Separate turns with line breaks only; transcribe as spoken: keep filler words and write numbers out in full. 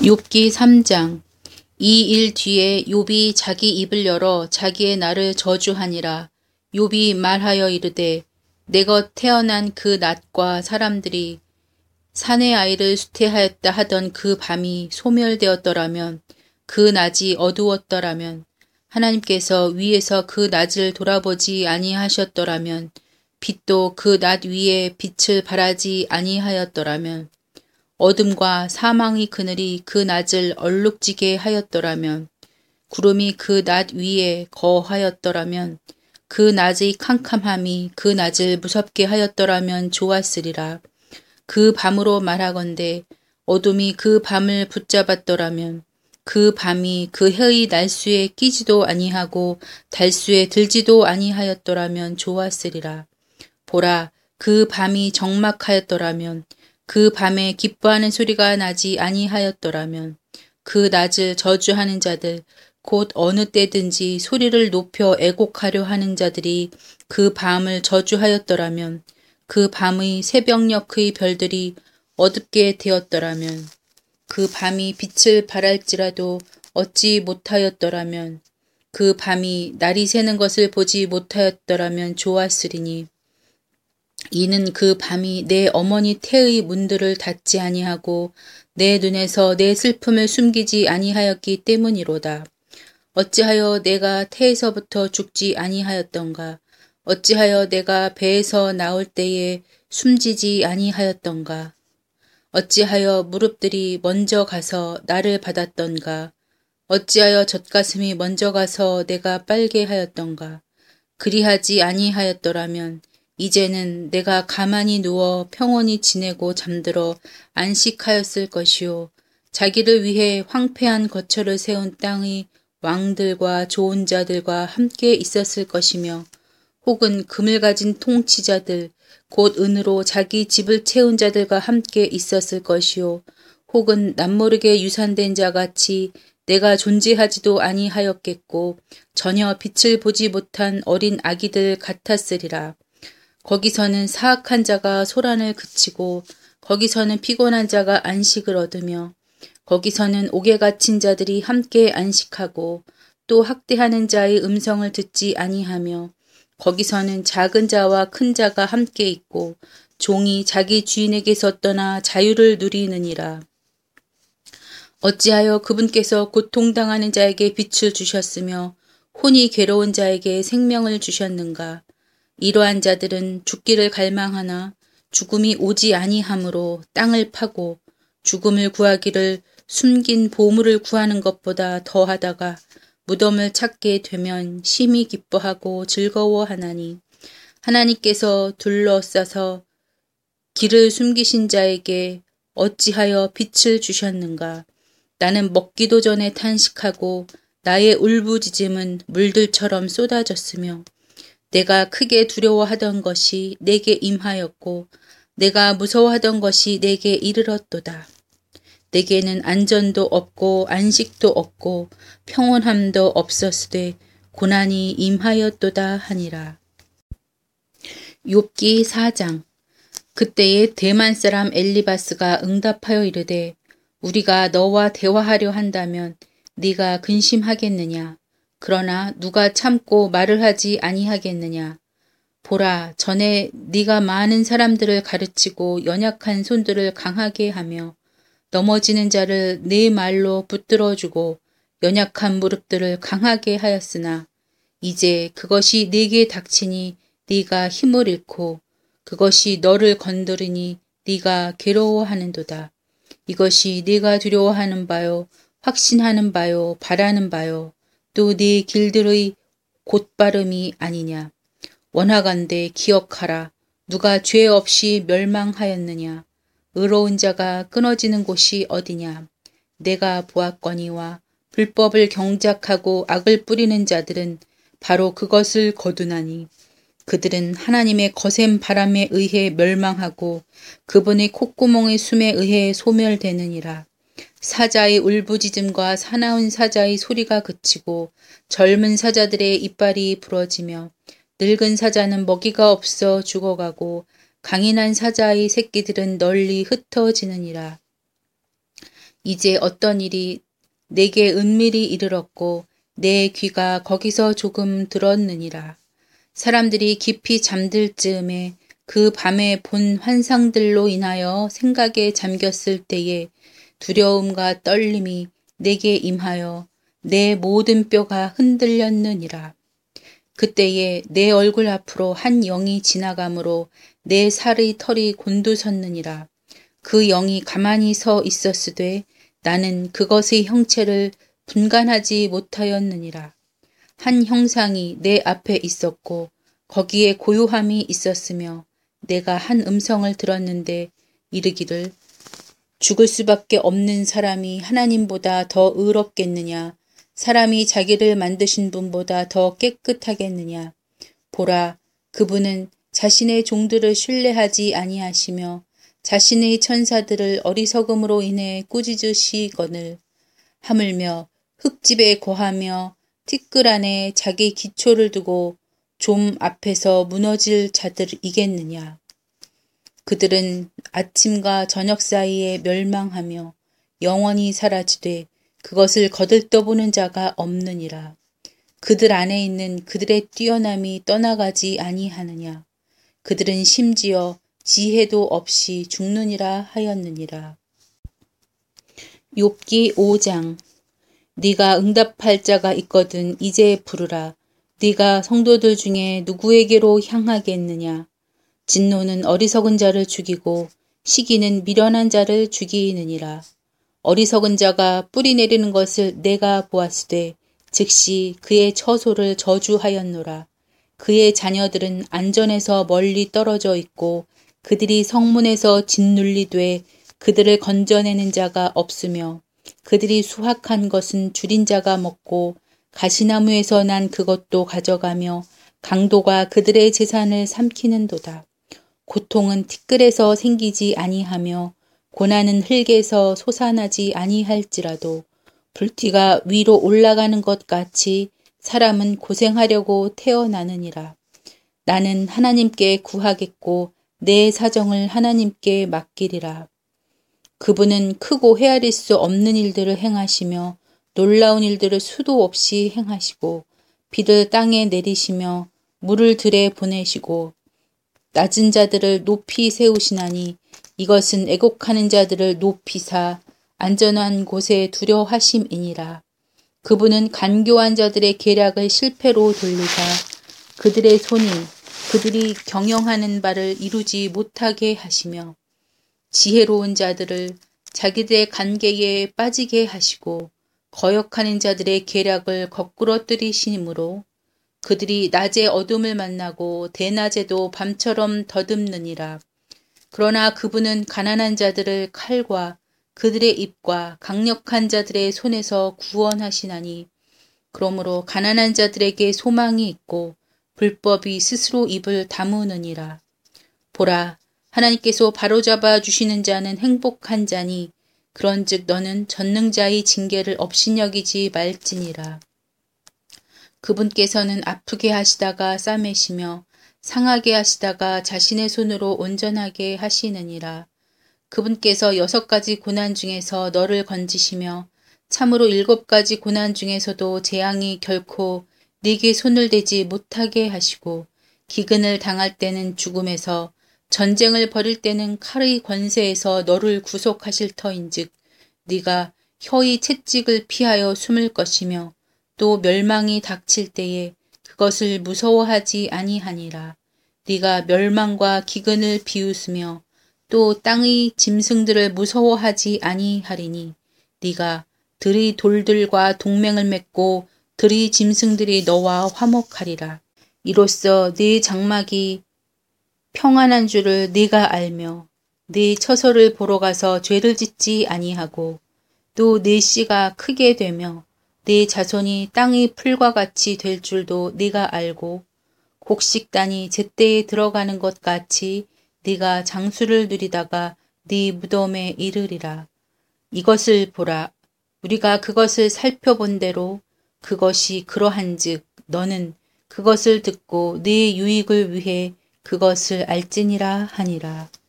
욥기 삼 장. 이 일 뒤에 욥이 자기 입을 열어 자기의 날을 저주하니라. 욥이 말하여 이르되 내가 태어난 그 낮과 사람들이 사내 아이를 수태하였다 하던 그 밤이 소멸되었더라면, 그 낮이 어두웠더라면, 하나님께서 위에서 그 낮을 돌아보지 아니하셨더라면, 빛도 그 낮 위에 빛을 발하지 아니하였더라면, 어둠과 사망의 그늘이 그 낮을 얼룩지게 하였더라면, 구름이 그 낮 위에 거하였더라면, 그 낮의 캄캄함이 그 낮을 무섭게 하였더라면 좋았으리라. 그 밤으로 말하건대 어둠이 그 밤을 붙잡았더라면, 그 밤이 그 해의 날수에 끼지도 아니하고 달수에 들지도 아니하였더라면 좋았으리라. 보라, 그 밤이 적막하였더라면, 그 밤에 기뻐하는 소리가 나지 아니하였더라면, 그 낮을 저주하는 자들, 곧 어느 때든지 소리를 높여 애곡하려 하는 자들이 그 밤을 저주하였더라면, 그 밤의 새벽녘의 별들이 어둡게 되었더라면, 그 밤이 빛을 발할지라도 얻지 못하였더라면, 그 밤이 날이 새는 것을 보지 못하였더라면 좋았으리니, 이는 그 밤이 내 어머니 태의 문들을 닫지 아니하고 내 눈에서 내 슬픔을 숨기지 아니하였기 때문이로다. 어찌하여 내가 태에서부터 죽지 아니하였던가? 어찌하여 내가 배에서 나올 때에 숨지지 아니하였던가? 어찌하여 무릎들이 먼저 가서 나를 받았던가? 어찌하여 젖가슴이 먼저 가서 내가 빨게 하였던가? 그리하지 아니하였더라면 이제는 내가 가만히 누워 평온히 지내고 잠들어 안식하였을 것이요, 자기를 위해 황폐한 거처를 세운 땅의 왕들과 좋은 자들과 함께 있었을 것이며, 혹은 금을 가진 통치자들, 곧 은으로 자기 집을 채운 자들과 함께 있었을 것이요, 혹은 남모르게 유산된 자같이 내가 존재하지도 아니하였겠고 전혀 빛을 보지 못한 어린 아기들 같았으리라. 거기서는 사악한 자가 소란을 그치고, 거기서는 피곤한 자가 안식을 얻으며, 거기서는 옥에 갇힌 자들이 함께 안식하고, 또 학대하는 자의 음성을 듣지 아니하며, 거기서는 작은 자와 큰 자가 함께 있고, 종이 자기 주인에게서 떠나 자유를 누리느니라. 어찌하여 그분께서 고통당하는 자에게 빛을 주셨으며 혼이 괴로운 자에게 생명을 주셨는가? 이러한 자들은 죽기를 갈망하나 죽음이 오지 아니하므로 땅을 파고 죽음을 구하기를 숨긴 보물을 구하는 것보다 더하다가 무덤을 찾게 되면 심히 기뻐하고 즐거워하나니, 하나님께서 둘러싸서 길을 숨기신 자에게 어찌하여 빛을 주셨는가? 나는 먹기도 전에 탄식하고 나의 울부짖음은 물들처럼 쏟아졌으며, 내가 크게 두려워하던 것이 내게 임하였고 내가 무서워하던 것이 내게 이르렀도다. 내게는 안전도 없고 안식도 없고 평온함도 없었으되 고난이 임하였도다 하니라. 욥기 사 장. 그때에 대만 사람 엘리바스가 응답하여 이르되 우리가 너와 대화하려 한다면 네가 근심하겠느냐? 그러나 누가 참고 말을 하지 아니하겠느냐? 보라, 전에 네가 많은 사람들을 가르치고 연약한 손들을 강하게 하며 넘어지는 자를 네 말로 붙들어주고 연약한 무릎들을 강하게 하였으나, 이제 그것이 네게 닥치니 네가 힘을 잃고 그것이 너를 건드리니 네가 괴로워하는도다. 이것이 네가 두려워하는 바요, 확신하는 바요, 바라는 바요, 또 네 길들의 곧바름이 아니냐. 원하건대 기억하라. 누가 죄 없이 멸망하였느냐? 의로운 자가 끊어지는 곳이 어디냐? 내가 보았거니와 불법을 경작하고 악을 뿌리는 자들은 바로 그것을 거두나니, 그들은 하나님의 거센 바람에 의해 멸망하고 그분의 콧구멍의 숨에 의해 소멸되느니라. 사자의 울부짖음과 사나운 사자의 소리가 그치고 젊은 사자들의 이빨이 부러지며 늙은 사자는 먹이가 없어 죽어가고 강인한 사자의 새끼들은 널리 흩어지느니라. 이제 어떤 일이 내게 은밀히 이르렀고 내 귀가 거기서 조금 들었느니라. 사람들이 깊이 잠들 즈음에 그 밤에 본 환상들로 인하여 생각에 잠겼을 때에 두려움과 떨림이 내게 임하여 내 모든 뼈가 흔들렸느니라. 그때에 내 얼굴 앞으로 한 영이 지나가므로 내 살의 털이 곤두섰느니라. 그 영이 가만히 서 있었으되 나는 그것의 형체를 분간하지 못하였느니라. 한 형상이 내 앞에 있었고 거기에 고요함이 있었으며 내가 한 음성을 들었는데 이르기를 죽을 수밖에 없는 사람이 하나님보다 더 의롭겠느냐? 사람이 자기를 만드신 분보다 더 깨끗하겠느냐? 보라, 그분은 자신의 종들을 신뢰하지 아니하시며 자신의 천사들을 어리석음으로 인해 꾸짖으시거늘 하물며 흙집에 거하며 티끌 안에 자기 기초를 두고 좀 앞에서 무너질 자들이겠느냐. 그들은 아침과 저녁 사이에 멸망하며 영원히 사라지되 그것을 거들떠보는 자가 없느니라. 그들 안에 있는 그들의 뛰어남이 떠나가지 아니하느냐. 그들은 심지어 지혜도 없이 죽느니라 하였느니라. 욥기 오 장. 네가 응답할 자가 있거든 이제 부르라. 네가 성도들 중에 누구에게로 향하겠느냐. 진노는 어리석은 자를 죽이고 시기는 미련한 자를 죽이느니라. 어리석은 자가 뿌리 내리는 것을 내가 보았으되 즉시 그의 처소를 저주하였노라. 그의 자녀들은 안전에서 멀리 떨어져 있고 그들이 성문에서 짓눌리되 그들을 건져내는 자가 없으며 그들이 수확한 것은 줄인 자가 먹고 가시나무에서 난 그것도 가져가며 강도가 그들의 재산을 삼키는도다. 고통은 티끌에서 생기지 아니하며 고난은 흙에서 솟아나지 아니할지라도 불티가 위로 올라가는 것 같이 사람은 고생하려고 태어나느니라. 나는 하나님께 구하겠고 내 사정을 하나님께 맡기리라. 그분은 크고 헤아릴 수 없는 일들을 행하시며 놀라운 일들을 수도 없이 행하시고 비를 땅에 내리시며 물을 들에 보내시고 낮은 자들을 높이 세우시나니 이것은 애곡하는 자들을 높이사 안전한 곳에 두려하심이니라. 그분은 간교한 자들의 계략을 실패로 돌리사 그들의 손이 그들이 경영하는 바를 이루지 못하게 하시며 지혜로운 자들을 자기들의 관계에 빠지게 하시고 거역하는 자들의 계략을 거꾸러뜨리시므로 그들이 낮에 어둠을 만나고 대낮에도 밤처럼 더듬느니라. 그러나 그분은 가난한 자들을 칼과 그들의 입과 강력한 자들의 손에서 구원하시나니 그러므로 가난한 자들에게 소망이 있고 불법이 스스로 입을 다무느니라. 보라, 하나님께서 바로잡아 주시는 자는 행복한 자니 그런즉 너는 전능자의 징계를 업신여기지 말지니라. 그분께서는 아프게 하시다가 싸매시며 상하게 하시다가 자신의 손으로 온전하게 하시느니라. 그분께서 여섯 가지 고난 중에서 너를 건지시며 참으로 일곱 가지 고난 중에서도 재앙이 결코 네게 손을 대지 못하게 하시고 기근을 당할 때는 죽음에서 전쟁을 벌일 때는 칼의 권세에서 너를 구속하실 터인즉 네가 혀의 채찍을 피하여 숨을 것이며 또 멸망이 닥칠 때에 그것을 무서워하지 아니하니라. 네가 멸망과 기근을 비웃으며 또 땅의 짐승들을 무서워하지 아니하리니 네가 들의 돌들과 동맹을 맺고 들의 짐승들이 너와 화목하리라. 이로써 네 장막이 평안한 줄을 네가 알며 네 처소를 보러 가서 죄를 짓지 아니하고 또 네 씨가 크게 되며 네 자손이 땅의 풀과 같이 될 줄도 네가 알고 곡식단이 제때에 들어가는 것 같이 네가 장수를 누리다가 네 무덤에 이르리라. 이것을 보라. 우리가 그것을 살펴본 대로 그것이 그러한즉 너는 그것을 듣고 네 유익을 위해 그것을 알지니라 하니라.